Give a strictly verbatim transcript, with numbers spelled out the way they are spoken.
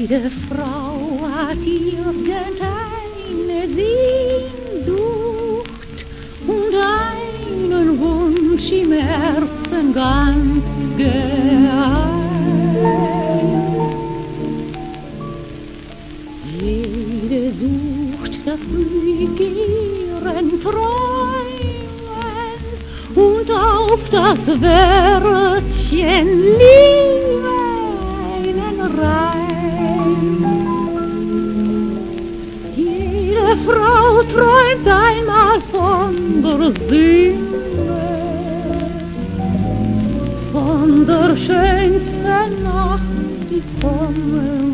Jede Frau hat irgendeine Sehnsucht und einen Wunsch im Herzen ganz geheim. Jede sucht erfüllt ihren Träumen und auf das Wörtchen Liebe einen Reim. Jede Frau träumt einmal von der Sühne, von der schönsten Nacht, die kommen